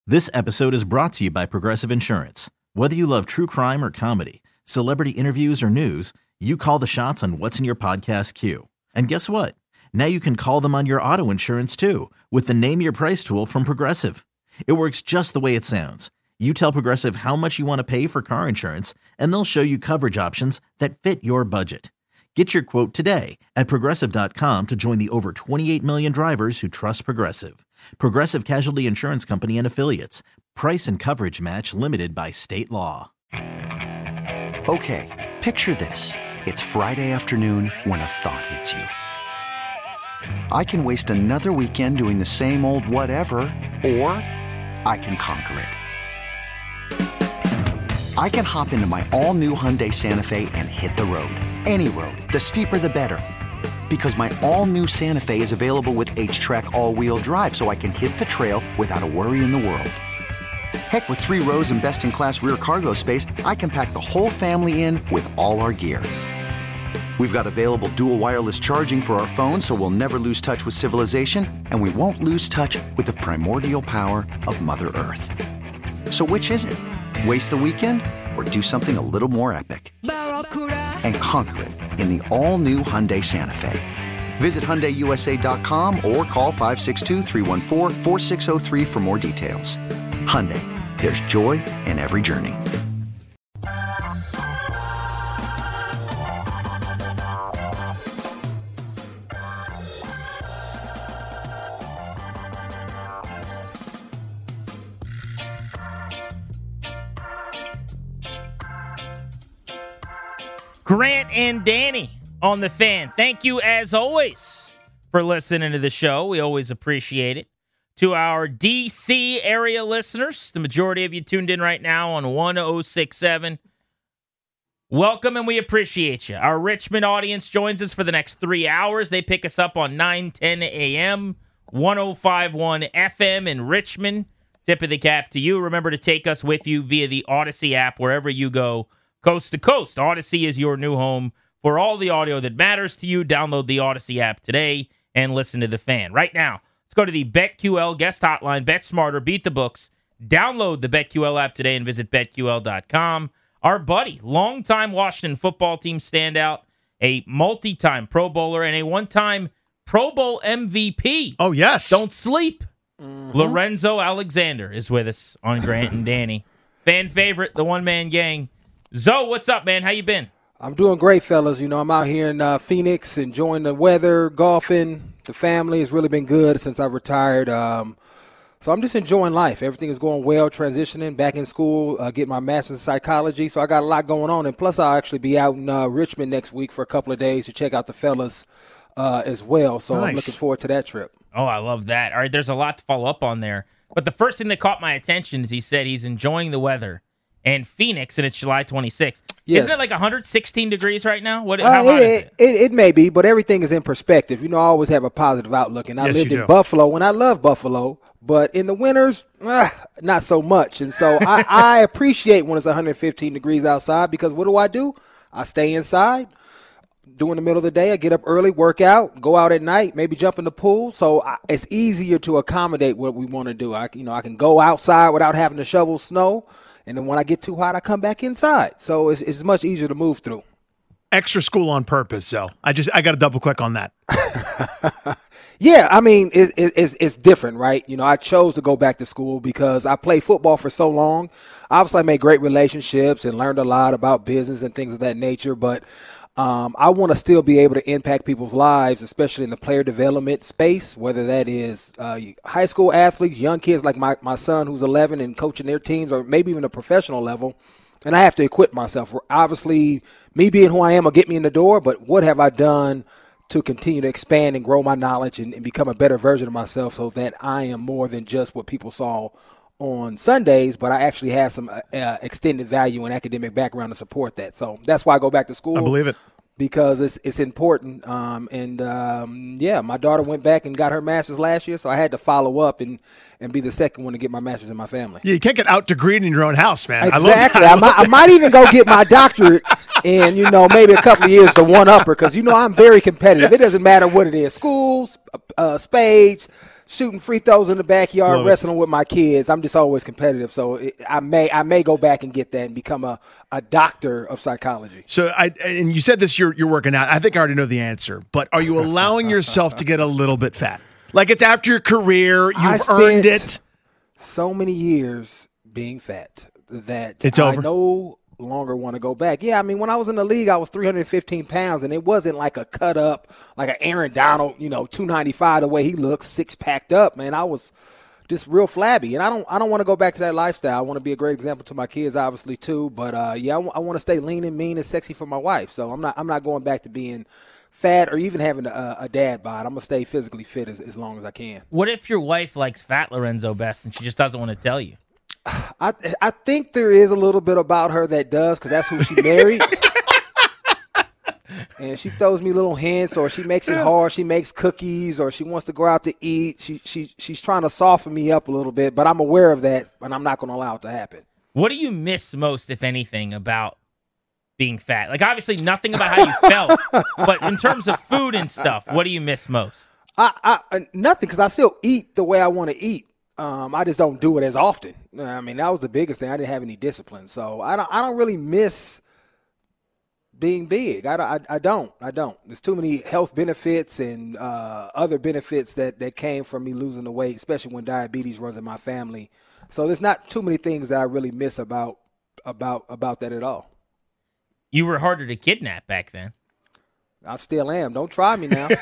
This episode is brought to you by Progressive Insurance. Whether you love true crime or comedy, celebrity interviews or news, you call the shots on what's in your podcast queue. And guess what? Now you can call them on your auto insurance too with the Name Your Price tool from Progressive. It works just the way it sounds. You tell Progressive how much you want to pay for car insurance, and they'll show you coverage options that fit your budget. Get your quote today at Progressive.com to join the over 28 million drivers who trust Progressive. Progressive Casualty Insurance Company and Affiliates. Price and coverage match limited by state law. Okay, picture this. It's Friday afternoon when a thought hits you. I can waste another weekend doing the same old whatever, or I can conquer it. I can hop into my all-new Hyundai Santa Fe and hit the road. Any road. The steeper, the better. Because my all-new Santa Fe is available with H-Track all-wheel drive, so I can hit the trail without a worry in the world. Heck, with 3 rows and best-in-class rear cargo space, I can pack the whole family in with all our gear. We've got available dual wireless charging for our phones, so we'll never lose touch with civilization, and we won't lose touch with the primordial power of Mother Earth. So which is it? Waste the weekend or do something a little more epic? And conquer it in the all-new Hyundai Santa Fe. Visit HyundaiUSA.com or call 562-314-4603 for more details. Hyundai, there's joy in every journey. Grant and Danny on the Fan. Thank you, as always, for listening to the show. We always appreciate it. To our D.C. area listeners, the majority of you tuned in right now on 1067. Welcome, and we appreciate you. Our Richmond audience joins us for the next 3 hours. They pick us up on 9:10 a.m., 1051 FM in Richmond. Tip of the cap to you. Remember to take us with you via the Odyssey app wherever you go. Coast to coast. Odyssey is your new home for all the audio that matters to you. Download the Odyssey app today and listen to the Fan. Right now, let's go to the BetQL guest hotline. Bet smarter, beat the books. Download the BetQL app today and visit BetQL.com. Our buddy, longtime Washington football team standout, a multi-time Pro Bowler, and a one-time Pro Bowl MVP. Oh, yes. Don't sleep. Lorenzo Alexander is with us on Grant and Danny. Fan favorite, the one-man gang. Zoe, what's up, man? How you been? I'm doing great, fellas. You know, I'm out here in Phoenix, enjoying the weather, golfing. The family has really been good since I retired. So I'm just enjoying life. Everything is going well, transitioning, back in school, getting my master's in psychology. So I got a lot going on. And plus, I'll actually be out in Richmond next week for a couple of days to check out the fellas as well. So nice. I'm looking forward to that trip. Oh, I love that. All right, there's a lot to follow up on there. But the first thing that caught my attention is he said he's enjoying the weather. And Phoenix, and it's July 26th. Yes. Isn't it like 116 degrees right now? How hot is it? It may be, but everything is in perspective. You know, I always have a positive outlook. And I lived in Buffalo, and I love Buffalo. But in the winters, not so much. And so I appreciate when it's 115 degrees outside because what do? I stay inside. During the middle of the day, I get up early, work out, go out at night, maybe jump in the pool. So it's easier to accommodate what we want to do. I can go outside without having to shovel snow. And then when I get too hot, I come back inside. So it's much easier to move through. Extra school on purpose, so I got to double click on that. Yeah, I mean, it's different, right? You know, I chose to go back to school because I played football for so long. Obviously, I made great relationships and learned a lot about business and things of that nature. But I want to still be able to impact people's lives, especially in the player development space, whether that is high school athletes, young kids like my son who's 11 and coaching their teams, or maybe even a professional level. And I have to equip myself. Obviously, me being who I am will get me in the door, but what have I done to continue to expand and grow my knowledge and become a better version of myself so that I am more than just what people saw on Sundays, but I actually have some extended value and academic background to support that. So that's why I go back to school. I believe it. Because it's important. Yeah, my daughter went back and got her master's last year, so I had to follow up and be the second one to get my master's in my family. Yeah, you can't get out degreed in your own house, man. Exactly. I might even go get my doctorate in, maybe a couple of years to one-upper because, I'm very competitive. It doesn't matter what it is, schools, spades, shooting free throws in the backyard, Love it. wrestling with my kids. I'm just always competitive. So I may go back and get that and become a doctor of psychology. So and you said this, you're working out. I think I already know the answer, but are you allowing yourself to get a little bit fat? Like it's after your career, you've earned it. So many years being fat that It's I over. no longer want to go back. Yeah, I mean, when I was in the league, I was 315 pounds, and it wasn't like a cut up, like an Aaron Donald, 295 the way he looks, six packed up, man. I was just real flabby, and I don't want to go back to that lifestyle. I want to be a great example to my kids, obviously, too. But I want to stay lean and mean and sexy for my wife. So I'm not going back to being fat or even having a dad bod. I'm gonna stay physically fit as long as I can. What if your wife likes Fat Lorenzo best and she just doesn't want to tell you? I think there is a little bit about her that does, because that's who she married. And she throws me little hints, or she makes it hard. She makes cookies, or she wants to go out to eat. She's trying to soften me up a little bit, but I'm aware of that, and I'm not going to allow it to happen. What do you miss most, if anything, about being fat? Like, obviously nothing about how you felt, but in terms of food and stuff, what do you miss most? Nothing, because I still eat the way I want to eat. I just don't do it as often. I mean, that was the biggest thing. I didn't have any discipline, so I don't really miss being big. I don't. There's too many health benefits and other benefits that came from me losing the weight, especially when diabetes runs in my family. So there's not too many things that I really miss about that at all. You were harder to kidnap back then. I still am. Don't try me now.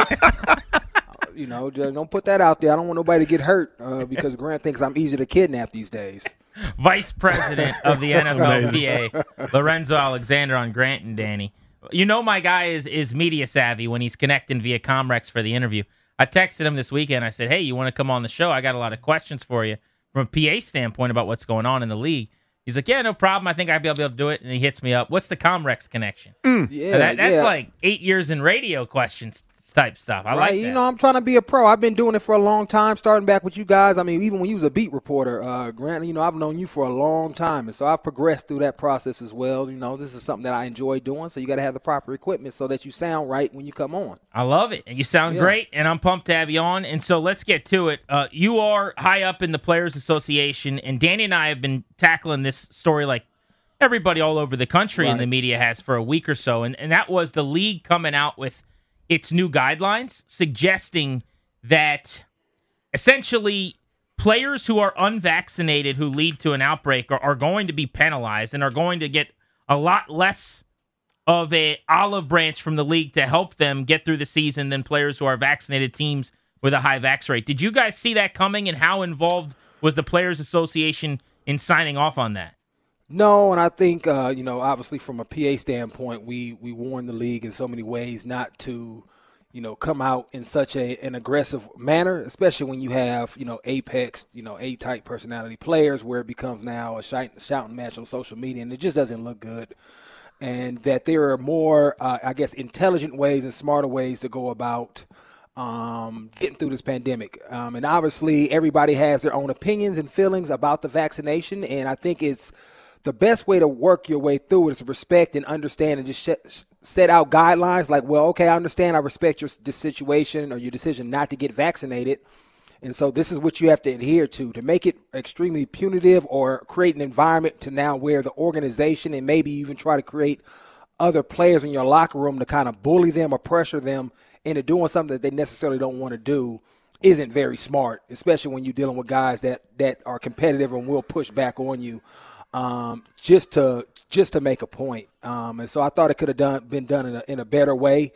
Just don't put that out there. I don't want nobody to get hurt because Grant thinks I'm easy to kidnap these days. Vice President of the NFLPA, Lorenzo Alexander on Grant and Danny. My guy is media savvy when he's connecting via Comrex for the interview. I texted him this weekend. I said, hey, you want to come on the show? I got a lot of questions for you from a PA standpoint about what's going on in the league. He's like, yeah, no problem. I think I'd be able to do it. And he hits me up. What's the Comrex connection? Yeah, that's like 8 years in radio questions type stuff. I like that. I'm trying to be a pro. I've been doing it for a long time, starting back with you guys. I mean, even when you was a beat reporter, Grant, I've known you for a long time. And so I've progressed through that process as well. This is something that I enjoy doing. So you got to have the proper equipment so that you sound right when you come on. I love it. And you sound great, and I'm pumped to have you on. And so let's get to it. You are high up in the Players Association, and Danny and I have been tackling this story like everybody all over the country in the media has for a week or so. And that was the league coming out with its new guidelines suggesting that essentially players who are unvaccinated who lead to an outbreak are going to be penalized and are going to get a lot less of a olive branch from the league to help them get through the season than players who are vaccinated teams with a high vax rate. Did you guys see that coming, and how involved was the Players Association in signing off on that? No, and I think, obviously from a PA standpoint, we warned the league in so many ways not to, come out in such an aggressive manner, especially when you have, apex, A-type personality players, where it becomes now a shouting match on social media, and it just doesn't look good. And that there are more, intelligent ways and smarter ways to go about getting through this pandemic. And obviously everybody has their own opinions and feelings about the vaccination, and I think it's the best way to work your way through it is to respect and understand and just set out guidelines like, well, okay, I understand, I respect your situation or your decision not to get vaccinated, and so this is what you have to adhere to make it extremely punitive or create an environment to now where the organization and maybe even try to create other players in your locker room to kind of bully them or pressure them into doing something that they necessarily don't want to do isn't very smart, especially when you're dealing with guys that are competitive and will push back on you. Just to make a point. And so I thought it could have been done in a better way.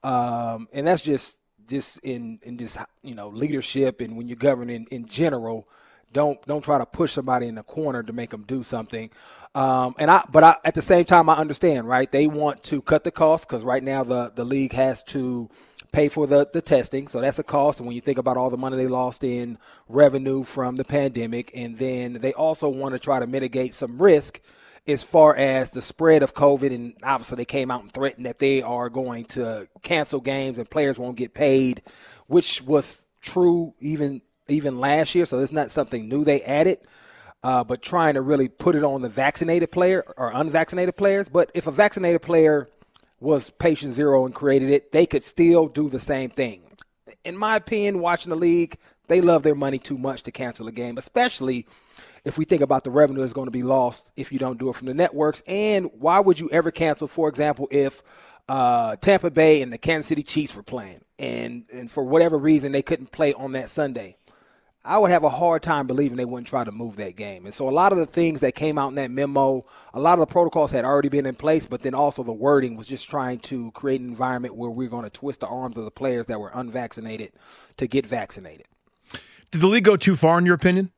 And that's just in this, leadership, and when you're governing in general, don't try to push somebody in the corner to make them do something. But at the same time, I understand, right? They want to cut the cost because right now the league has to pay for the testing, so that's a cost. And when you think about all the money they lost in revenue from the pandemic, and then they also want to try to mitigate some risk as far as the spread of COVID, and obviously they came out and threatened that they are going to cancel games and players won't get paid, which was true even last year, so it's not something new they added. But trying to really put it on the vaccinated player or unvaccinated players. But if a vaccinated player was patient zero and created it, they could still do the same thing. In my opinion, watching the league, They love their money too much to cancel a game, especially if we think about the revenue that's going to be lost if you don't do it from the networks. And why would you ever cancel, for example, if Tampa Bay and the Kansas City Chiefs were playing and for whatever reason they couldn't play on that Sunday? I would have a hard time believing they wouldn't try to move that game. And so a lot of the things that came out in that memo, a lot of the protocols had already been in place, but then also the wording was just trying to create an environment where we're going to twist the arms of the players that were unvaccinated to get vaccinated. Did the league go too far in your opinion?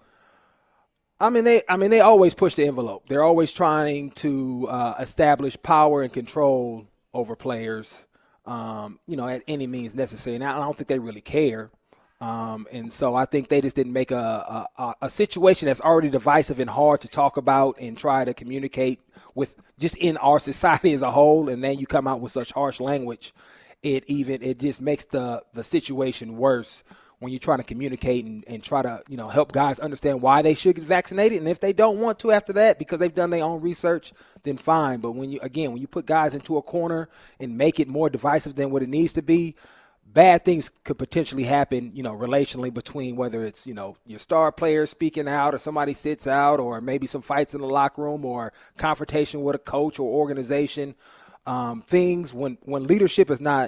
They always push the envelope. They're always trying to establish power and control over players, at any means necessary. Now, I don't think they really care. And so I think they just didn't make a situation that's already divisive and hard to talk about and try to communicate with just in our society as a whole. And then you come out with such harsh language. It just makes the situation worse when you're trying to communicate and try to, help guys understand why they should get vaccinated. And if they don't want to after that because they've done their own research, then fine. But when you put guys into a corner and make it more divisive than what it needs to be, bad things could potentially happen, relationally between whether it's, your star players speaking out or somebody sits out or maybe some fights in the locker room or confrontation with a coach or organization. Things when leadership is not,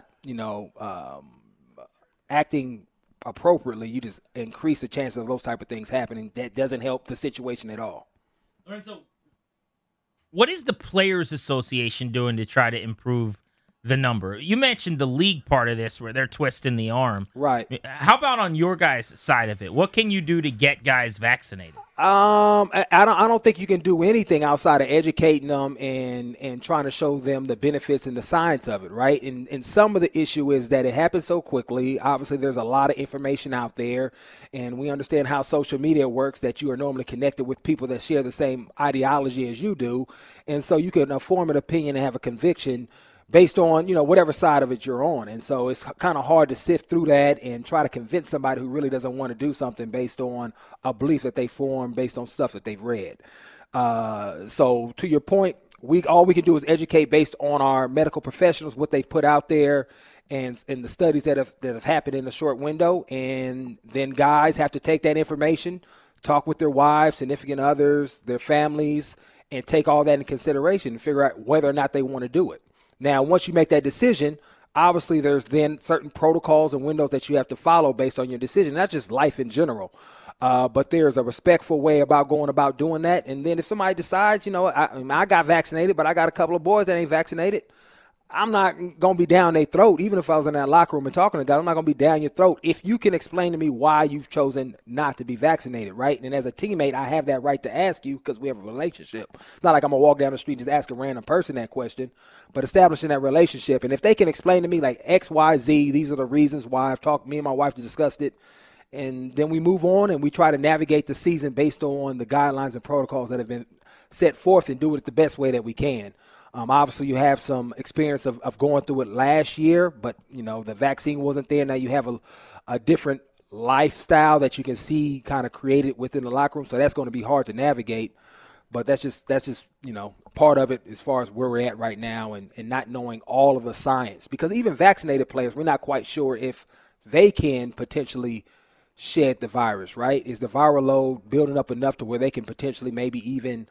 acting appropriately, you just increase the chances of those type of things happening. That doesn't help the situation at all. Lorenzo, what is the Players Association doing to try to improve the number? You mentioned the league part of this where they're twisting the arm. Right. How about on your guys' side of it? What can you do to get guys vaccinated? I don't think you can do anything outside of educating them and trying to show them the benefits and the science of it, right? And some of the issue is that it happens so quickly. Obviously, there's a lot of information out there, and we understand how social media works, that you are normally connected with people that share the same ideology as you do. And so you can form an opinion and have a conviction based on, whatever side of it you're on. And so it's kind of hard to sift through that and try to convince somebody who really doesn't want to do something based on a belief that they form based on stuff that they've read. So to your point, all we can do is educate based on our medical professionals, what they've put out there and the studies that have happened in a short window. And then guys have to take that information, talk with their wives, significant others, their families, and take all that into consideration and figure out whether or not they want to do it. Now, once you make that decision, obviously there's then certain protocols and windows that you have to follow based on your decision, not just life in general. But there's a respectful way about going about doing that. And then if somebody decides, I got vaccinated, but I got a couple of boys that ain't vaccinated, I'm not going to be down their throat. Even if I was in that locker room and talking to guys, I'm not going to be down your throat if you can explain to me why you've chosen not to be vaccinated, right? And as a teammate, I have that right to ask you because we have a relationship. It's not like I'm going to walk down the street and just ask a random person that question, but establishing that relationship. And if they can explain to me like X, Y, Z, these are the reasons why I've talked, me and my wife discussed it, and then we move on and we try to navigate the season based on the guidelines and protocols that have been set forth and do it the best way that we can. Obviously, you have some experience of going through it last year, but, the vaccine wasn't there. Now you have a different lifestyle that you can see kind of created within the locker room, so that's going to be hard to navigate. But that's just part of it as far as where we're at right now and not knowing all of the science. Because even vaccinated players, we're not quite sure if they can potentially shed the virus, right? Is the viral load building up enough to where they can potentially maybe even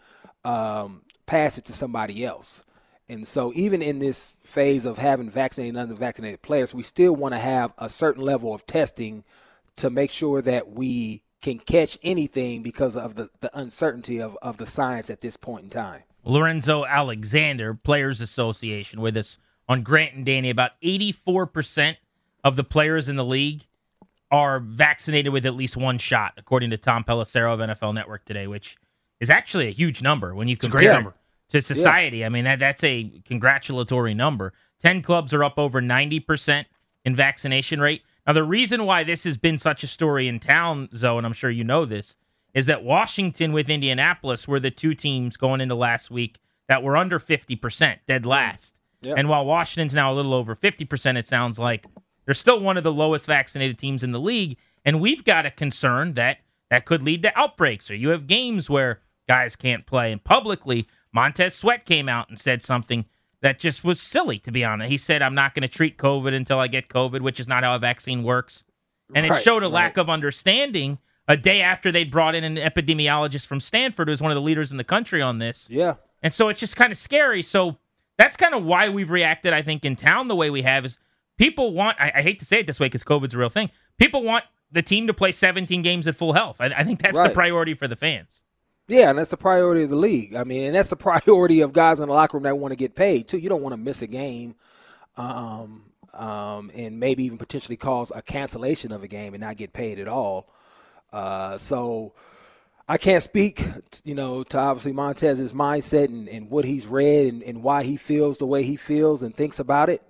pass it to somebody else? And so even in this phase of having vaccinated and unvaccinated players, we still want to have a certain level of testing to make sure that we can catch anything because of the uncertainty of the science at this point in time. Lorenzo Alexander, Players Association, with us on Grant and Danny. About 84% of the players in the league are vaccinated with at least one shot, according to Tom Pelissero of NFL Network today, which is actually a huge number when you compare to society. Yeah. I mean, that's a congratulatory number. 10 clubs are up over 90% in vaccination rate. Now, the reason why this has been such a story in town, Zoe, and I'm sure you know this, is that Washington with Indianapolis were the two teams going into last week that were under 50%, dead last. Yep. And while Washington's now a little over 50%, it sounds like they're still one of the lowest vaccinated teams in the league. And we've got a concern that could lead to outbreaks, or you have games where guys can't play. And publicly, Montez Sweat came out and said something that just was silly, to be honest. He said, I'm not going to treat COVID until I get COVID, which is not how a vaccine works. And it showed a lack of understanding a day after they'd brought in an epidemiologist from Stanford who was one of the leaders in the country on this. Yeah. And so it's just kind of scary. So that's kind of why we've reacted, I think, in town the way we have is people want, I hate to say it this way because COVID's a real thing, people want the team to play 17 games at full health. I think that's the priority for the fans. Yeah, and that's the priority of the league. I mean, and that's the priority of guys in the locker room that want to get paid, too. You don't want to miss a game and maybe even potentially cause a cancellation of a game and not get paid at all. So I can't speak, to obviously Montez's mindset and what he's read and why he feels the way he feels and thinks about it.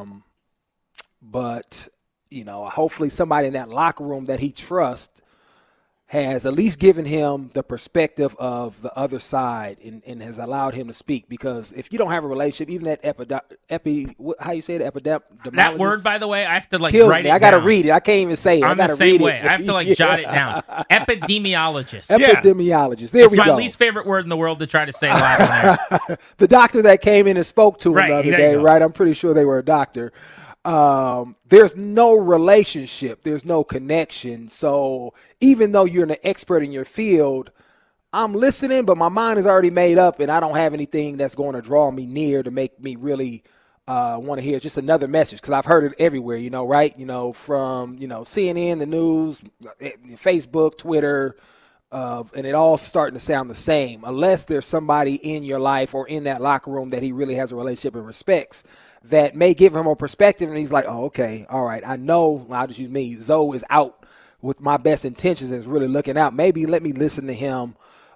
But, hopefully somebody in that locker room that he trusts has at least given him the perspective of the other side and has allowed him to speak. Because if you don't have a relationship, even that how you say it, epidemiologist? That word, by the way, I have to write me. it down. I got to read it. I can't even say it. I'm I the same way. I have to jot it down. Epidemiologist. Epidemiologist. There we go. It's my least favorite word in the world to try to say live on there. The doctor that came in and spoke to him the other day, right? I'm pretty sure they were a doctor. There's no relationship. There's no connection. So even though you're an expert in your field, I'm listening, but my mind is already made up and I don't have anything that's going to draw me near to make me really want to hear just another message. Cause I've heard it everywhere, right? From, CNN, the news, Facebook, Twitter, and it all starting to sound the same unless there's somebody in your life or in that locker room that he really has a relationship and respects that may give him a perspective, and he's like, oh, okay, all right, I know, I'll just use me, Zoe is out with my best intentions and is really looking out. Maybe let me listen to him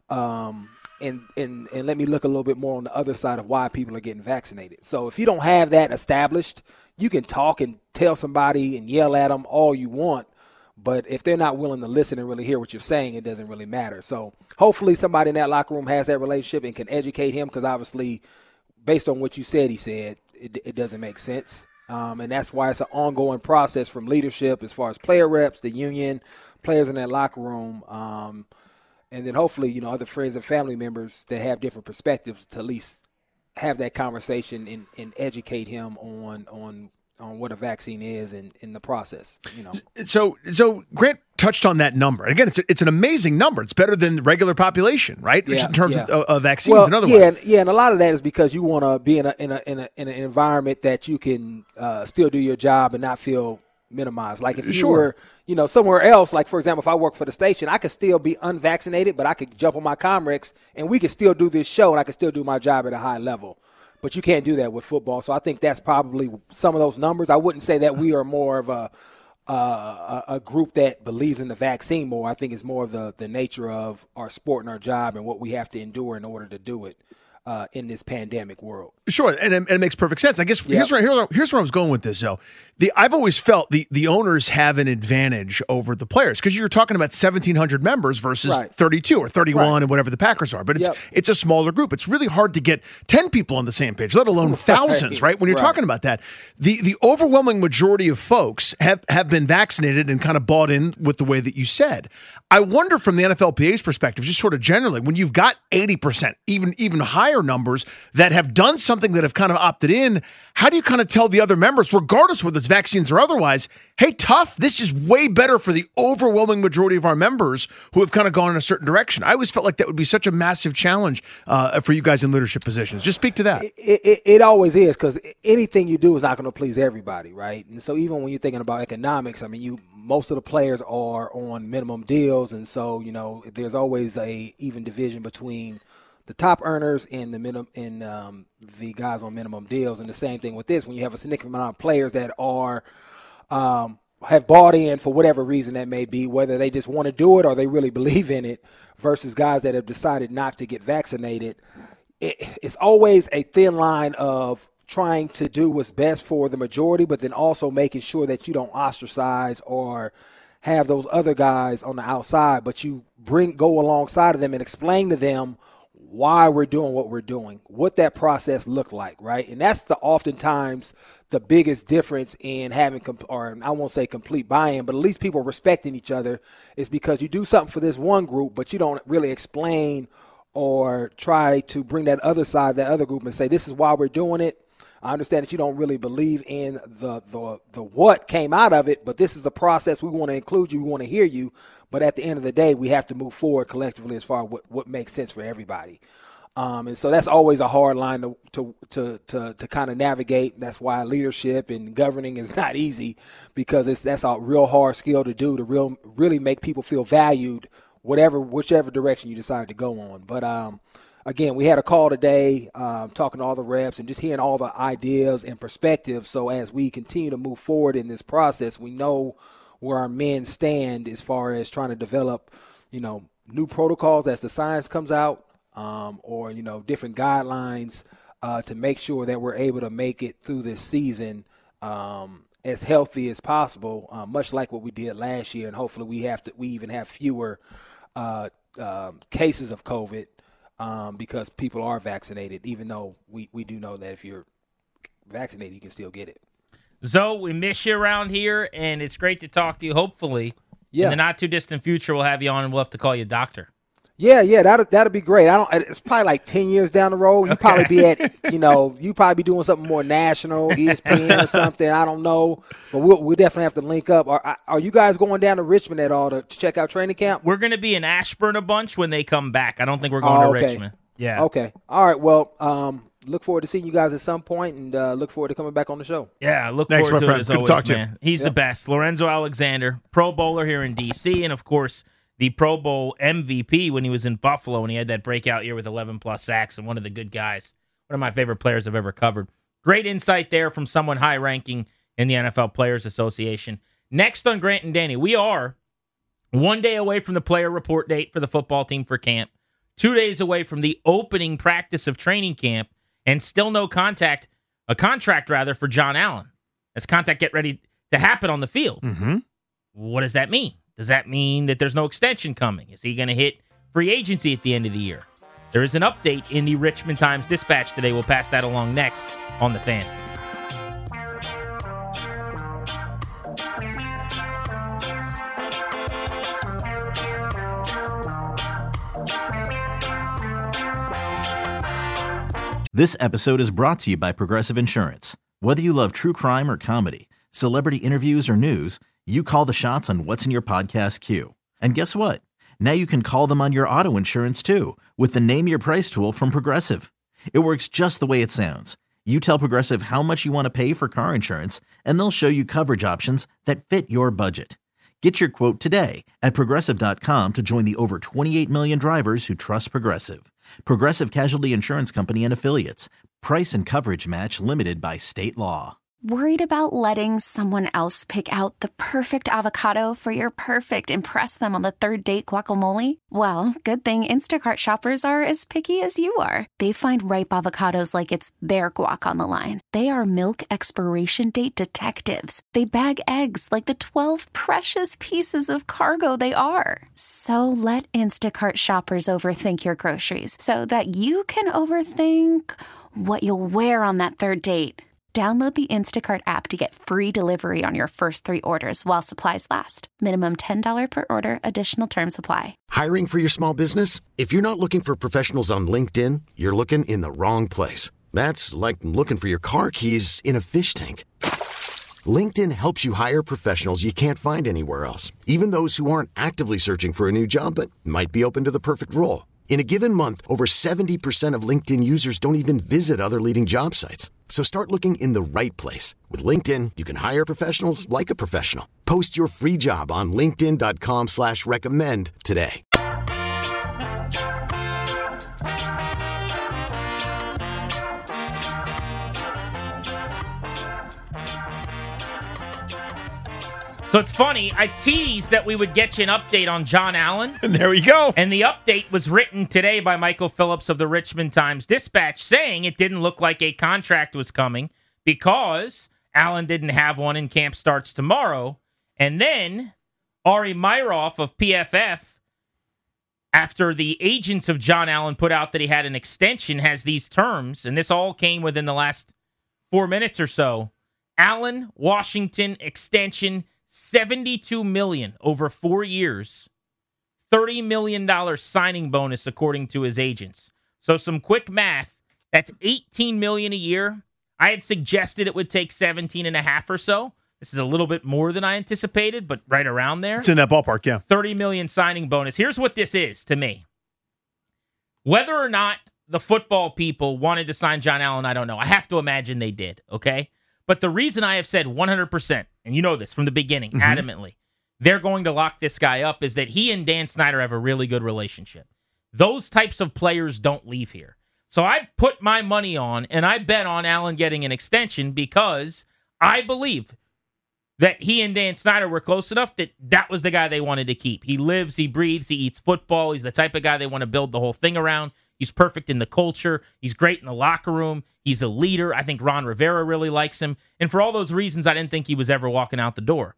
and let me look a little bit more on the other side of why people are getting vaccinated. So if you don't have that established, you can talk and tell somebody and yell at them all you want, but if they're not willing to listen and really hear what you're saying, it doesn't really matter. So hopefully somebody in that locker room has that relationship and can educate him, because obviously based on what you said, he said, it doesn't make sense. And that's why it's an ongoing process from leadership as far as player reps, the union, players in that locker room, and then hopefully, other friends and family members that have different perspectives to at least have that conversation and educate him on what a vaccine is and in the process. So Grant touched on that number. Again, it's an amazing number. It's better than the regular population, right? Yeah, in terms of vaccines and otherwise. And a lot of that is because you want to be in an environment that you can still do your job and not feel minimized. Like if you were, somewhere else, like for example, if I work for the station, I could still be unvaccinated, but I could jump on my Comrex and we could still do this show and I could still do my job at a high level. But you can't do that with football. So I think that's probably some of those numbers. I wouldn't say that we are more of a group that believes in the vaccine more. I think it's more of the nature of our sport and our job and what we have to endure in order to do it in this pandemic world. Sure, and it makes perfect sense. I guess here's where I was going with this, though. I've always felt the owners have an advantage over the players because you're talking about 1,700 members versus 32 or 31 and whatever the Packers are. But it's a smaller group. It's really hard to get 10 people on the same page, let alone thousands, right? When you're talking about that, the overwhelming majority of folks have been vaccinated and kind of bought in with the way that you said. I wonder from the NFLPA's perspective, just sort of generally, when you've got 80%, even higher numbers that have done something that have kind of opted in, how do you kind of tell the other members, regardless whether it's vaccines or otherwise, hey, tough, this is way better for the overwhelming majority of our members who have kind of gone in a certain direction? I always felt like that would be such a massive challenge for you guys in leadership positions. Just speak to that. It always is, because anything you do is not going to please everybody, right? And so even when you're thinking about economics, I mean, most of the players are on minimum deals, and so there's always a even division between the top earners and the guys on minimum deals. And the same thing with this, when you have a significant amount of players that are have bought in for whatever reason that may be, whether they just want to do it or they really believe in it, versus guys that have decided not to get vaccinated, it's always a thin line of trying to do what's best for the majority, but then also making sure that you don't ostracize or have those other guys on the outside, but you go alongside of them and explain to them why we're doing what we're doing, what that process looked like, right? And that's oftentimes the biggest difference in having, or I won't say complete buy-in, but at least people respecting each other, is because you do something for this one group, but you don't really explain or try to bring that other side, that other group, and say, this is why we're doing it. I understand that you don't really believe in the what came out of it, but this is the process. We want to include you. We want to hear you. But at the end of the day, we have to move forward collectively as far as what makes sense for everybody. And so that's always a hard line to kind of navigate. That's why leadership and governing is not easy, because that's a real hard skill to do, to really make people feel valued, whichever direction you decide to go on. But again, we had a call today, talking to all the reps and just hearing all the ideas and perspectives. So as we continue to move forward in this process, we know where our men stand as far as trying to develop, new protocols as the science comes out, or different guidelines to make sure that we're able to make it through this season as healthy as possible, much like what we did last year. And hopefully we even have fewer cases of COVID because people are vaccinated, even though we do know that if you're vaccinated, you can still get it. Zoe, we miss you around here, and it's great to talk to you. Hopefully, in the not-too-distant future, we'll have you on, and we'll have to call you doctor. Yeah, that'll be great. It's probably like 10 years down the road. You probably be at, you probably be doing something more national, ESPN or something. I don't know, but we'll definitely have to link up. Are you guys going down to Richmond at all to check out training camp? We're going to be in Ashburn a bunch when they come back. I don't think we're going to Richmond. Yeah. Okay. All right. Well, look forward to seeing you guys at some point, and look forward to coming back on the show. Yeah, look Thanks, forward to friend. it as Good always, to talk to man. you. He's the best. Lorenzo Alexander, Pro Bowler here in D.C., and, of course, the Pro Bowl MVP when he was in Buffalo, and he had that breakout year with 11-plus sacks, and one of the good guys. One of my favorite players I've ever covered. Great insight there from someone high-ranking in the NFL Players Association. Next on Grant and Danny, we are 1 day away from the player report date for the football team for camp, 2 days away from the opening practice of training camp, and still no contract for John Allen. As contact get ready to happen on the field. Mm-hmm. What does that mean? Does that mean that there's no extension coming? Is he going to hit free agency at the end of the year? There is an update in the Richmond Times-Dispatch today. We'll pass that along next on The Fan. This episode is brought to you by Progressive Insurance. Whether you love true crime or comedy, celebrity interviews or news, you call the shots on what's in your podcast queue. And guess what? Now you can call them on your auto insurance too with the Name Your Price tool from Progressive. It works just the way it sounds. You tell Progressive how much you want to pay for car insurance, and they'll show you coverage options that fit your budget. Get your quote today at Progressive.com to join the over 28 million drivers who trust Progressive. Progressive Casualty Insurance Company and Affiliates. Price and coverage match limited by state law. Worried about letting someone else pick out the perfect avocado for your perfect impress them on the third date guacamole? Well, good thing Instacart shoppers are as picky as you are. They find ripe avocados like it's their guac on the line. They are milk expiration date detectives. They bag eggs like the 12 precious pieces of cargo they are. So let Instacart shoppers overthink your groceries so that you can overthink what you'll wear on that third date. Download the Instacart app to get free delivery on your first 3 orders while supplies last. Minimum $10 per order. Additional terms apply. Hiring for your small business? If you're not looking for professionals on LinkedIn, you're looking in the wrong place. That's like looking for your car keys in a fish tank. LinkedIn helps you hire professionals you can't find anywhere else, even those who aren't actively searching for a new job but might be open to the perfect role. In a given month, over 70% of LinkedIn users don't even visit other leading job sites. So start looking in the right place. With LinkedIn, you can hire professionals like a professional. Post your free job on linkedin.com/recommend today. So it's funny, I teased that we would get you an update on John Allen. And there we go. And the update was written today by Michael Phillips of the Richmond Times-Dispatch, saying it didn't look like a contract was coming because Allen didn't have one and camp starts tomorrow. And then Ari Myroff of PFF, after the agents of John Allen put out that he had an extension, has these terms, and this all came within the last 4 minutes or so. Allen, Washington, extension, $72 million over 4 years, $30 million signing bonus according to his agents. So some quick math, that's $18 million a year. I had suggested it would take 17.5 or so. This is a little bit more than I anticipated, but right around there. It's in that ballpark, yeah. $30 million signing bonus. Here's what this is to me. Whether or not the football people wanted to sign John Allen, I don't know. I have to imagine they did, okay? But the reason I have said 100%, and you know this from the beginning, adamantly, they're going to lock this guy up is that he and Dan Snyder have a really good relationship. Those types of players don't leave here. So I put my money on, and I bet on Allen getting an extension because I believe that he and Dan Snyder were close enough that that was the guy they wanted to keep. He lives, he breathes, he eats football. He's the type of guy they want to build the whole thing around. He's perfect in the culture. He's great in the locker room. He's a leader. I think Ron Rivera really likes him. And for all those reasons, I didn't think he was ever walking out the door.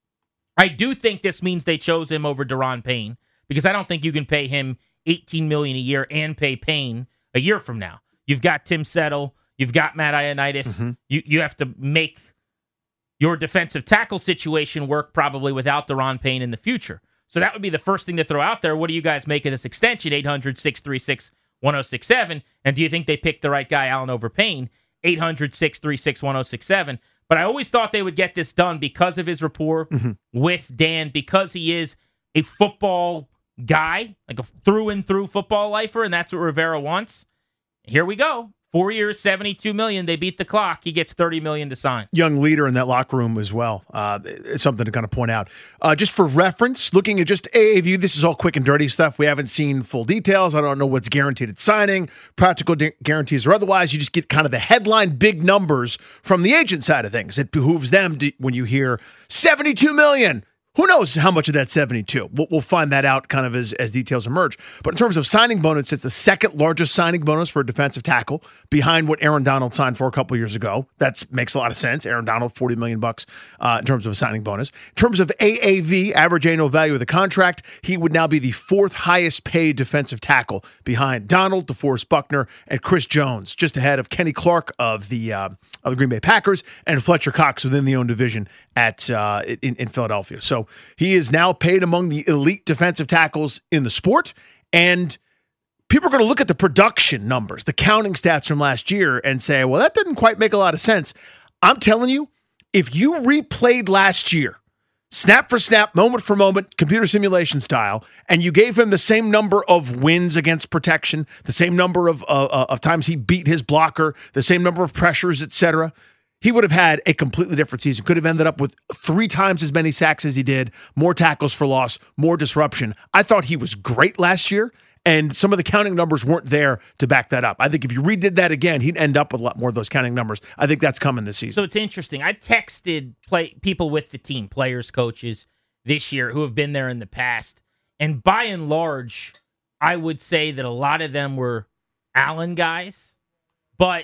I do think this means they chose him over Daron Payne because I don't think you can pay him $18 million a year and pay Payne a year from now. You've got Tim Settle. You've got Matt Ioannidis. You have to make your defensive tackle situation work probably without Daron Payne in the future. So that would be the first thing to throw out there. What do you guys make of this extension? 800-636-1067. And do you think they picked the right guy, Allen, over Payne? 800-636-1067. But I always thought they would get this done because of his rapport with Dan, because he is a football guy, like a through and through football lifer, and that's what Rivera wants. Here we go. 4 years, $72 million. They beat the clock. He gets $30 million to sign. Young leader in that locker room as well. It's something to kind of point out. Just for reference, looking at just AAView, this is all quick and dirty stuff. We haven't seen full details. I don't know what's guaranteed at signing, practical guarantees or otherwise. You just get kind of the headline big numbers from the agent side of things. It behooves them when you hear $72 million. Who knows how much of that 72? We'll find that out kind of as details emerge. But in terms of signing bonus, it's the second largest signing bonus for a defensive tackle, behind what Aaron Donald signed for a couple years ago. That makes a lot of sense. Aaron Donald, $40 million in terms of a signing bonus. In terms of AAV, average annual value of the contract, he would now be the fourth highest paid defensive tackle, behind Donald, DeForest Buckner, and Chris Jones, just ahead of Kenny Clark of the Green Bay Packers and Fletcher Cox within the own division in Philadelphia. So he is now paid among the elite defensive tackles in the sport. And people are going to look at the production numbers, the counting stats from last year, and say, well, that didn't quite make a lot of sense. I'm telling you, if you replayed last year, snap for snap, moment for moment, computer simulation style, and you gave him the same number of wins against protection, the same number of times he beat his blocker, the same number of pressures, etc., he would have had a completely different season. Could have ended up with 3 times as many sacks as he did, more tackles for loss, more disruption. I thought he was great last year, and some of the counting numbers weren't there to back that up. I think if you redid that again, he'd end up with a lot more of those counting numbers. I think that's coming this season. So it's interesting. I texted people with the team, players, coaches, this year who have been there in the past, and by and large, I would say that a lot of them were Allen guys, but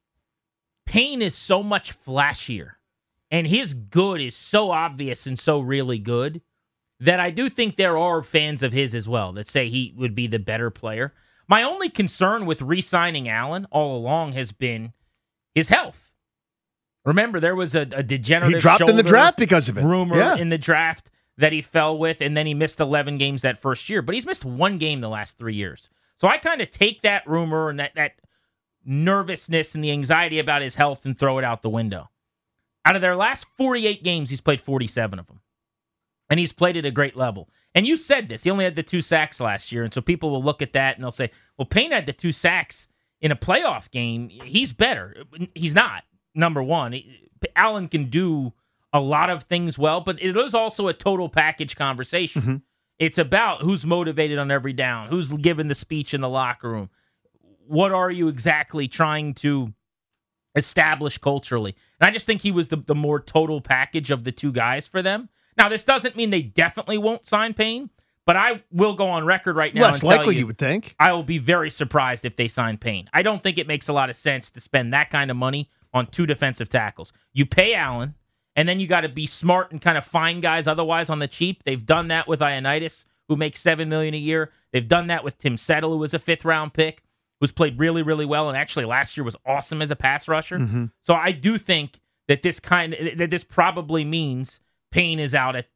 Payne is so much flashier, and his good is so obvious and so really good that I do think there are fans of his as well that say he would be the better player. My only concern with re-signing Allen all along has been his health. Remember, there was a degenerative he dropped in the draft because of it. Rumor in the draft that he fell with, and then he missed 11 games that first year, but he's missed 1 game the last 3 years. So I kind of take that rumor and that nervousness and the anxiety about his health and throw it out the window. Out of their last 48 games, he's played 47 of them. And he's played at a great level. And you said this. He only had the 2 sacks last year. And so people will look at that and they'll say, well, Payne had the 2 sacks in a playoff game. He's better. He's not, number one. Allen can do a lot of things well, but it is also a total package conversation. It's about who's motivated on every down, who's giving the speech in the locker room. What are you exactly trying to establish culturally? And I just think he was the more total package of the 2 guys for them. Now, this doesn't mean they definitely won't sign Payne, but I will go on record right now. Less likely, you would think. I will be very surprised if they sign Payne. I don't think it makes a lot of sense to spend that kind of money on 2 defensive tackles. You pay Allen, and then you got to be smart and kind of find guys otherwise on the cheap. They've done that with Ioannidis, who makes $7 million a year. They've done that with Tim Settle, who was a 5th-round pick, who's played really, really well, and actually last year was awesome as a pass rusher. So I do think that this probably means Payne is out at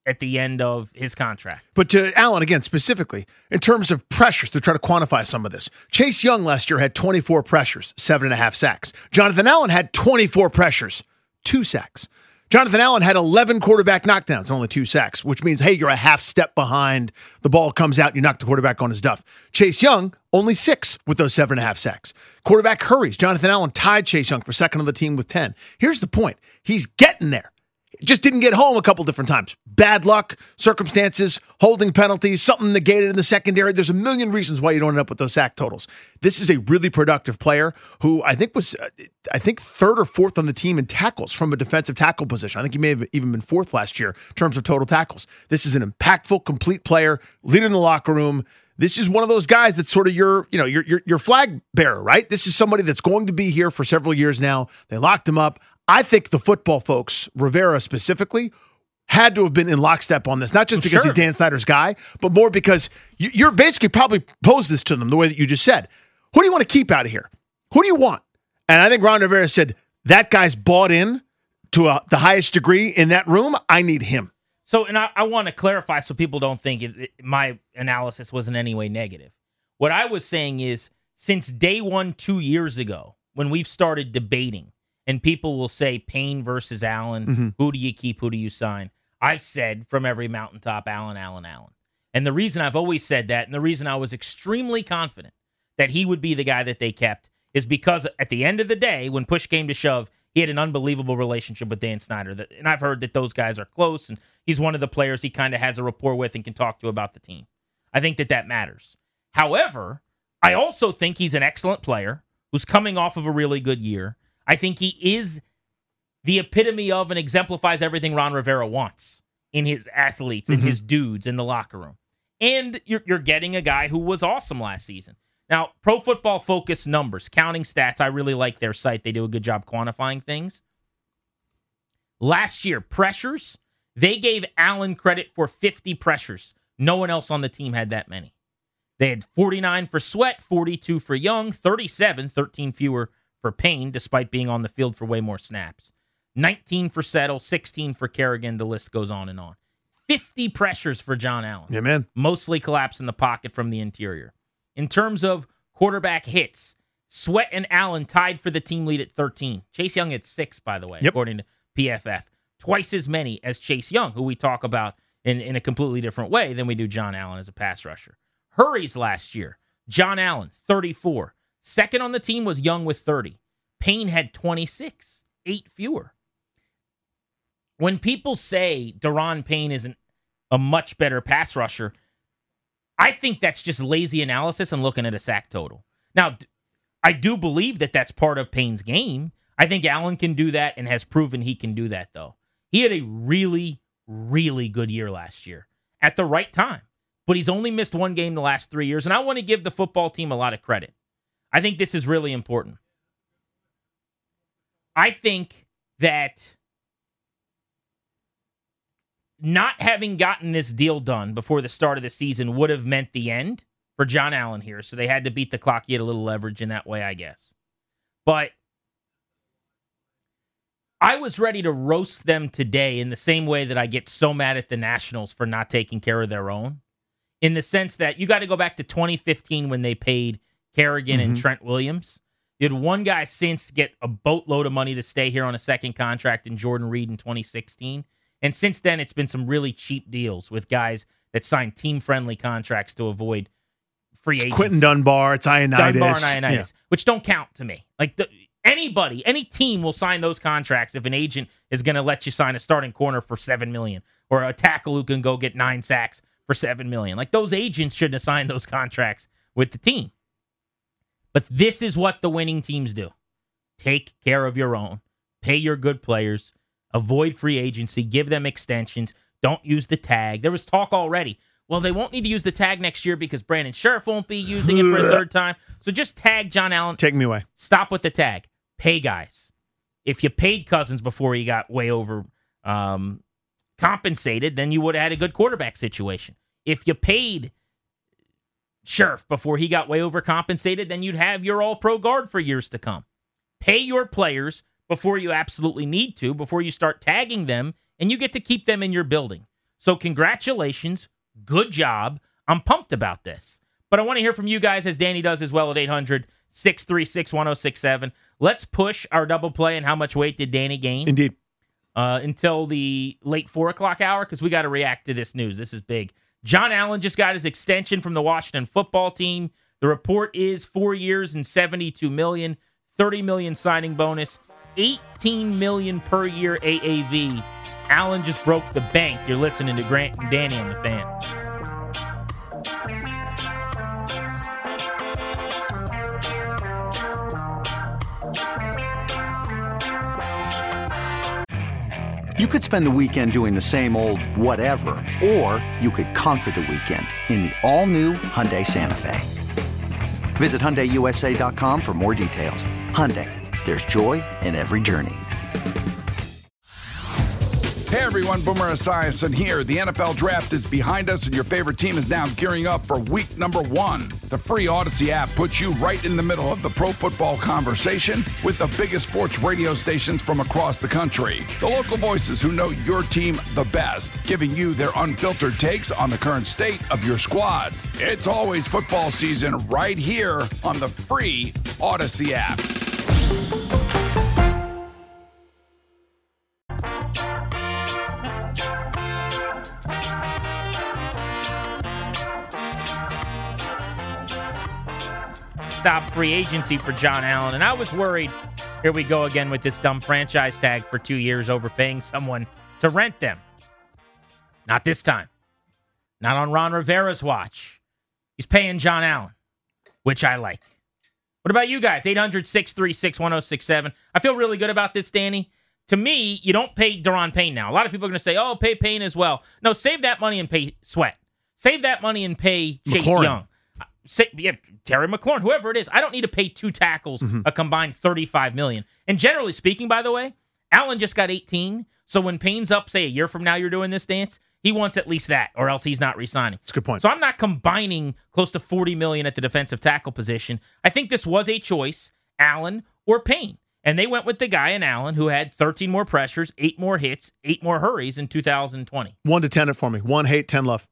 at the end of his contract. But to Allen, again, specifically, in terms of pressures, to try to quantify some of this, Chase Young last year had 24 pressures, 7.5 sacks. Jonathan Allen had 24 pressures, 2 sacks. Jonathan Allen had 11 quarterback knockdowns, only 2 sacks, which means, hey, you're a half step behind. The ball comes out, you knock the quarterback on his duff. Chase Young, only 6 with those 7.5 sacks. Quarterback hurries. Jonathan Allen tied Chase Young for second on the team with 10. Here's the point. He's getting there. Just didn't get home a couple different times. Bad luck, circumstances, holding penalties, something negated in the secondary. There's a million reasons why you don't end up with those sack totals. This is a really productive player who I think was, third or fourth on the team in tackles from a defensive tackle position. I think he may have even been fourth last year in terms of total tackles. This is an impactful, complete player, leader in the locker room. This is one of those guys that's sort of your flag bearer, right? This is somebody that's going to be here for several years now. They locked him up. I think the football folks, Rivera specifically, had to have been in lockstep on this, not just because he's Dan Snyder's guy, but more because you're basically probably posed this to them the way that you just said. Who do you want to keep out of here? Who do you want? And I think Ron Rivera said, that guy's bought in to the highest degree in that room. I need him. So, and I want to clarify so people don't think my analysis was in any way negative. What I was saying is, since day one 2 years ago, when we've started debating, and people will say Payne versus Allen, who do you keep, who do you sign? I've said from every mountaintop, Allen. And the reason I've always said that, and the reason I was extremely confident that he would be the guy that they kept, is because at the end of the day, when push came to shove, he had an unbelievable relationship with Dan Snyder. And I've heard that those guys are close, and he's one of the players he kind of has a rapport with and can talk to about the team. I think that matters. However, I also think he's an excellent player who's coming off of a really good year. I think he is the epitome of and exemplifies everything Ron Rivera wants in his athletes, in his dudes in the locker room. And you're getting a guy who was awesome last season. Now, Pro Football Focus numbers, counting stats, I really like their site. They do a good job quantifying things. Last year, pressures, they gave Allen credit for 50 pressures. No one else on the team had that many. They had 49 for Sweat, 42 for Young, 37, 13 fewer for Payne, despite being on the field for way more snaps. 19 for Settle, 16 for Kerrigan. The list goes on and on. 50 pressures for John Allen. Yeah, man. Mostly collapse in the pocket from the interior. In terms of quarterback hits, Sweat and Allen tied for the team lead at 13. Chase Young had 6, by the way, according to PFF. Twice as many as Chase Young, who we talk about in a completely different way than we do John Allen as a pass rusher. Hurries last year, John Allen, 34. Second on the team was Young with 30. Payne had 26, 8 fewer. When people say Daron Payne isn't a much better pass rusher, I think that's just lazy analysis and looking at a sack total. Now, I do believe that that's part of Payne's game. I think Allen can do that and has proven he can do that, though. He had a really, really good year last year at the right time, but he's only missed one game the last 3 years, and I want to give the football team a lot of credit. I think this is really important. I think that not having gotten this deal done before the start of the season would have meant the end for John Allen here, so they had to beat the clock, get a little leverage in that way, I guess. But I was ready to roast them today in the same way that I get so mad at the Nationals for not taking care of their own, in the sense that you got to go back to 2015 when they paid Kerrigan and Trent Williams. You had one guy since get a boatload of money to stay here on a second contract in Jordan Reed in 2016. And since then, it's been some really cheap deals with guys that signed team-friendly contracts to avoid free agency. Quentin Dunbar, it's Ioannidis. Which don't count to me. Like, anybody, any team will sign those contracts if an agent is going to let you sign a starting corner for $7 million or a tackle who can go get 9 sacks for $7 million. Like, those agents shouldn't have signed those contracts with the team. But this is what the winning teams do. Take care of your own. Pay your good players. Avoid free agency. Give them extensions. Don't use the tag. There was talk already. Well, they won't need to use the tag next year because Brandon Sheriff won't be using it for a third time. So just tag John Allen. Take me away. Stop with the tag. Pay guys. If you paid Cousins before he got way over compensated, then you would have had a good quarterback situation. If you paid Sheriff before he got way overcompensated, then you'd have your all-pro guard for years to come. Pay your players before you absolutely need to, before you start tagging them, and you get to keep them in your building. So congratulations. Good job. I'm pumped about this. But I want to hear from you guys, as Danny does as well, at 800-636-1067. Let's push our double play and how much weight did Danny gain? Indeed. Until the late 4 o'clock hour, because we got to react to this news. This is big. John Allen just got his extension from the Washington football team. The report is 4 years and $72 million, $30 million signing bonus, $18 million per year AAV. Allen just broke the bank. You're listening to Grant and Danny on the Fan. You could spend the weekend doing the same old whatever, or you could conquer the weekend in the all-new Hyundai Santa Fe. Visit HyundaiUSA.com for more details. Hyundai, there's joy in every journey. Hey everyone, Boomer Esiason here. The NFL Draft is behind us and your favorite team is now gearing up for week number 1. The free Odyssey app puts you right in the middle of the pro football conversation with the biggest sports radio stations from across the country. The local voices who know your team the best, giving you their unfiltered takes on the current state of your squad. It's always football season right here on the free Odyssey app. Stop free agency for John Allen. And I was worried, here we go again with this dumb franchise tag for 2 years, overpaying someone to rent them. Not this time. Not on Ron Rivera's watch. He's paying John Allen, which I like. What about you guys? 800-636-1067. I feel really good about this, Danny. To me, you don't pay Daron Payne now. A lot of people are going to say, oh, pay Payne as well. No, save that money and pay Sweat. Save that money and pay Chase Young. Terry McLaurin, whoever it is. I don't need to pay 2 tackles a combined $35 million. And generally speaking, by the way, Allen just got 18. So when Payne's up, say a year from now you're doing this dance, he wants at least that, or else he's not re-signing. That's a good point. So I'm not combining close to $40 million at the defensive tackle position. I think this was a choice, Allen or Payne. And they went with the guy in Allen who had 13 more pressures, 8 more hits, 8 more hurries in 2020. 1 to 10 it for me. 1 hate, 10 love.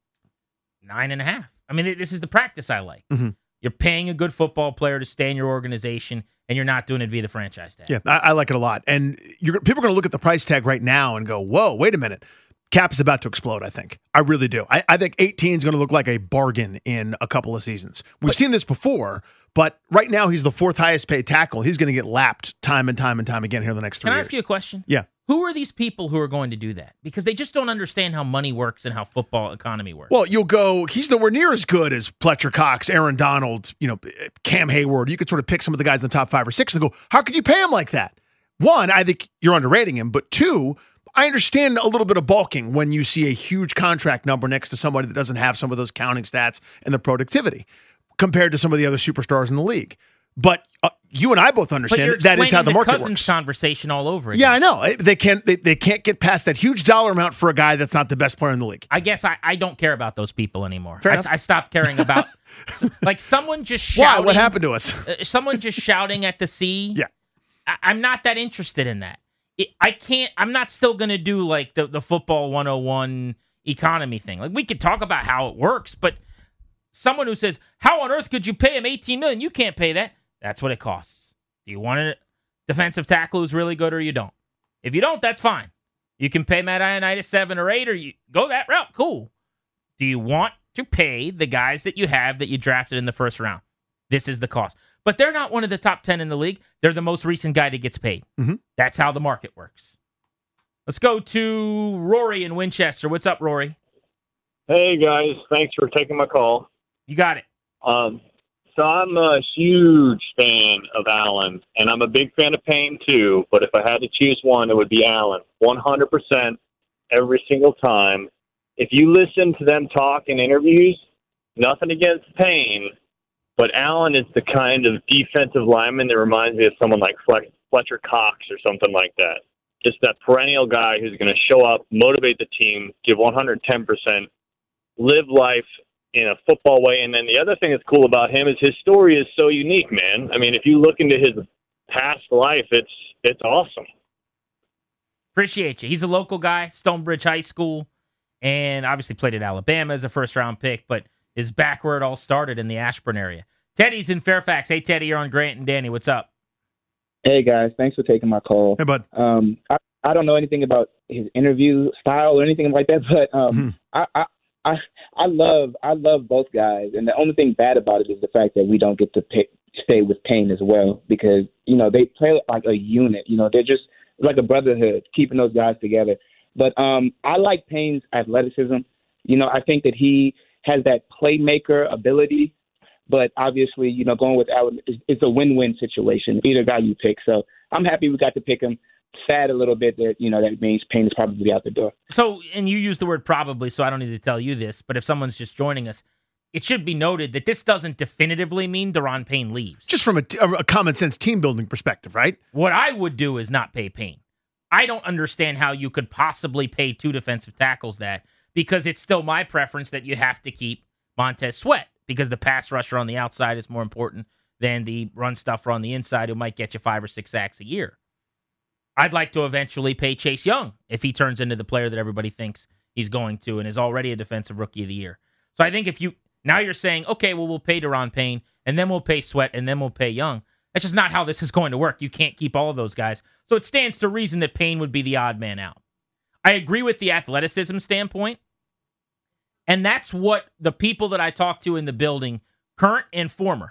9.5. I mean, this is the practice I like. You're paying a good football player to stay in your organization, and you're not doing it via the franchise tag. Yeah, I like it a lot. And people are going to look at the price tag right now and go, whoa, wait a minute. Cap is about to explode, I think. I really do. I think 18 is going to look like a bargain in a couple of seasons. We've seen this before, but right now he's the 4th highest paid tackle. He's going to get lapped time and time and time again here in the next 3 years. Can I ask you a question? Yeah. Who are these people who are going to do that? Because they just don't understand how money works and how football economy works. Well, you'll go, he's nowhere near as good as Fletcher Cox, Aaron Donald, Cam Hayward. You could sort of pick some of the guys in the top 5 or 6 and go, how could you pay him like that? 1, I think you're underrating him. But 2, I understand a little bit of balking when you see a huge contract number next to somebody that doesn't have some of those counting stats and the productivity compared to some of the other superstars in the league. But you and I both understand that is how the market Cousins works. Conversation all over again. Yeah, I know. They can't get past that huge dollar amount for a guy that's not the best player in the league. I guess I don't care about those people anymore. Fair enough. I stopped caring about like someone just shouting. Why? What happened to us? Someone just shouting at the sea. Yeah, I'm not that interested in that. I'm not still going to do like the football 101 economy thing. Like we could talk about how it works, but someone who says, "How on earth could you pay him $18 million? You can't pay that." That's what it costs. Do you want a defensive tackle who's really good or you don't? If you don't, that's fine. You can pay Matt Ioannidis 7 or 8 or you go that route. Cool. Do you want to pay the guys that you have that you drafted in the first round? This is the cost. But they're not one of the top 10 in the league. They're the most recent guy that gets paid. That's how the market works. Let's go to Rory in Winchester. What's up, Rory? Hey, guys. Thanks for taking my call. You got it. So I'm a huge fan of Allen, and I'm a big fan of Payne too, but if I had to choose one, it would be Allen. 100% every single time. If you listen to them talk in interviews, nothing against Payne, but Allen is the kind of defensive lineman that reminds me of someone like Fletcher Cox or something like that. Just that perennial guy who's going to show up, motivate the team, give 110%, live life in a football way. And then the other thing that's cool about him is his story is so unique, man. I mean, if you look into his past life, it's awesome. Appreciate you. He's a local guy, Stonebridge High School. and obviously played at Alabama as a first-round pick, but is back where it all started in the Ashburn area. Teddy's in Fairfax. Hey, Teddy, you're on Grant and Danny. What's up? Hey, guys. Thanks for taking my call. Hey, bud. I don't know anything about his interview style or anything like that, but I love both guys, and the only thing bad about it is the fact that we don't get to stay with Payne as well, because they play like a unit. They're just like a brotherhood, keeping those guys together. But I like Payne's athleticism. I think that he has that playmaker ability. But obviously, going with Allen, it's a win-win situation, either guy you pick. So I'm happy we got to pick him. Sad a little bit that, that means Payne is probably out the door. So, and you use the word probably, so I don't need to tell you this, but if someone's just joining us, it should be noted that this doesn't definitively mean Daron Payne leaves. Just from a common sense team building perspective, right? What I would do is not pay Payne. I don't understand how you could possibly pay 2 defensive tackles that, because it's still my preference that you have to keep Montez Sweat, because the pass rusher on the outside is more important than the run stuffer on the inside who might get you 5 or 6 sacks a year. I'd like to eventually pay Chase Young if he turns into the player that everybody thinks he's going to and is already a defensive rookie of the year. So I think now you're saying, okay, well, we'll pay Daron Payne, and then we'll pay Sweat, and then we'll pay Young. That's just not how this is going to work. You can't keep all of those guys. So it stands to reason that Payne would be the odd man out. I agree with the athleticism standpoint. And that's what the people that I talk to in the building, current and former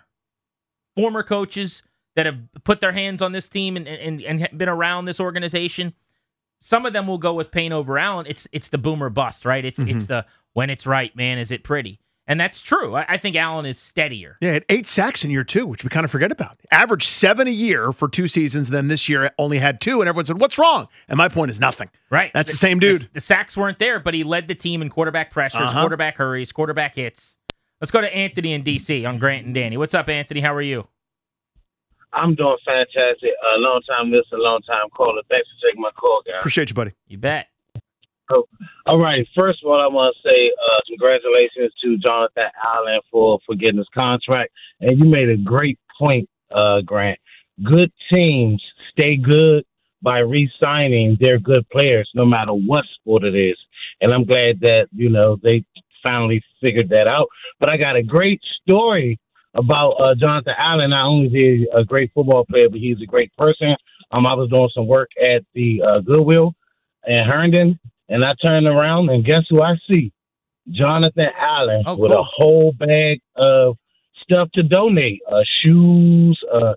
coaches that have put their hands on this team and been around this organization, some of them will go with Payne over Allen. It's the boomer bust, right? It's the when it's right, man, is it pretty? And that's true. I think Allen is steadier. Yeah, had 8 sacks in year 2, which we kind of forget about. Averaged 7 a year for 2 seasons, then this year only had 2, and everyone said, what's wrong? And my point is nothing. Right. That's the same dude. The sacks weren't there, but he led the team in quarterback pressures, quarterback hurries, quarterback hits. Let's go to Anthony in D.C. on Grant and Danny. What's up, Anthony? How are you? I'm doing fantastic. A long-time listener, long-time caller. Thanks for taking my call, guys. Appreciate you, buddy. You bet. Oh, all right. First of all, I want to say congratulations to Jonathan Allen for getting his contract. And you made a great point, Grant. Good teams stay good by re-signing their good players, no matter what sport it is. And I'm glad that, they finally figured that out. But I got a great story about Jonathan Allen. Not only is he a great football player, but he's a great person. I was doing some work at the Goodwill in Herndon. And I turned around, and guess who I see? Jonathan Allen with a whole bag of stuff to donate, shoes,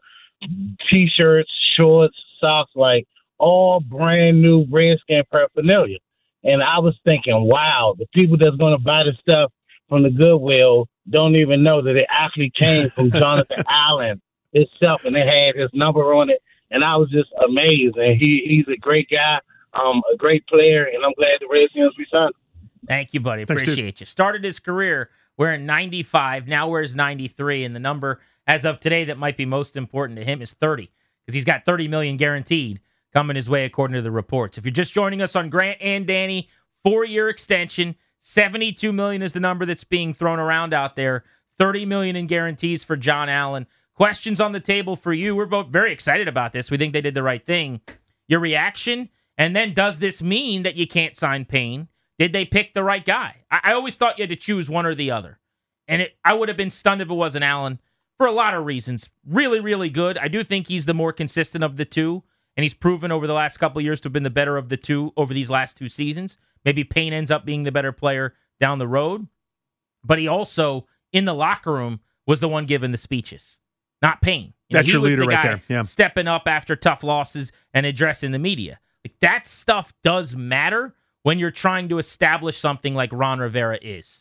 T-shirts, shorts, socks, like all brand new Redskin paraphernalia. And I was thinking, wow, the people that's going to buy the stuff from the Goodwill don't even know that it actually came from Jonathan Allen himself, and it had his number on it. And I was just amazed. And he's a great guy. A great player, and I'm glad the Redskins re-signed him. Thank you, buddy. Appreciate you. Started his career wearing 95, now wears 93, and the number as of today that might be most important to him is 30, because he's got $30 million guaranteed coming his way according to the reports. If you're just joining us on Grant and Danny, 4-year extension, $72 million is the number that's being thrown around out there, $30 million in guarantees for John Allen. Questions on the table for you. We're both very excited about this. We think they did the right thing. Your reaction? And then does this mean that you can't sign Payne? Did they pick the right guy? I always thought you had to choose one or the other. And I would have been stunned if it wasn't Allen for a lot of reasons. Really, really good. I do think he's the more consistent of the two, and he's proven over the last couple of years to have been the better of the two over these last 2 seasons. Maybe Payne ends up being the better player down the road. But he also, in the locker room, was the one giving the speeches, not Payne. That's your leader right there. Yeah. Stepping up after tough losses and addressing the media. That stuff does matter when you're trying to establish something like Ron Rivera is.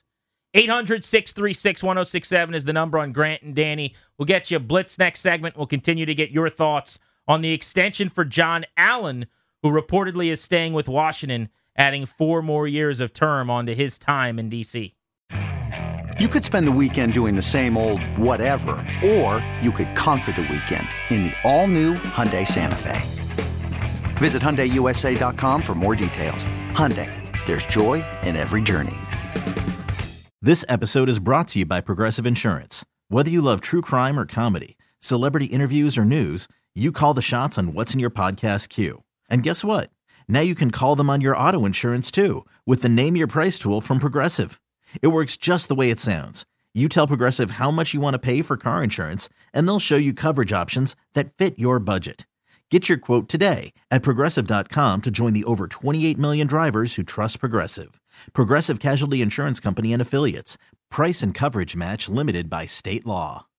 800-636-1067 is the number on Grant and Danny. We'll get you a Blitz next segment. We'll continue to get your thoughts on the extension for John Allen, who reportedly is staying with Washington, adding 4 more years of term onto his time in D.C. You could spend the weekend doing the same old whatever, or you could conquer the weekend in the all-new Hyundai Santa Fe. Visit HyundaiUSA.com for more details. Hyundai, there's joy in every journey. This episode is brought to you by Progressive Insurance. Whether you love true crime or comedy, celebrity interviews or news, you call the shots on what's in your podcast queue. And guess what? Now you can call them on your auto insurance too with the Name Your Price tool from Progressive. It works just the way it sounds. You tell Progressive how much you want to pay for car insurance, and they'll show you coverage options that fit your budget. Get your quote today at Progressive.com to join the over 28 million drivers who trust Progressive. Progressive Casualty Insurance Company and Affiliates. Price and coverage match limited by state law.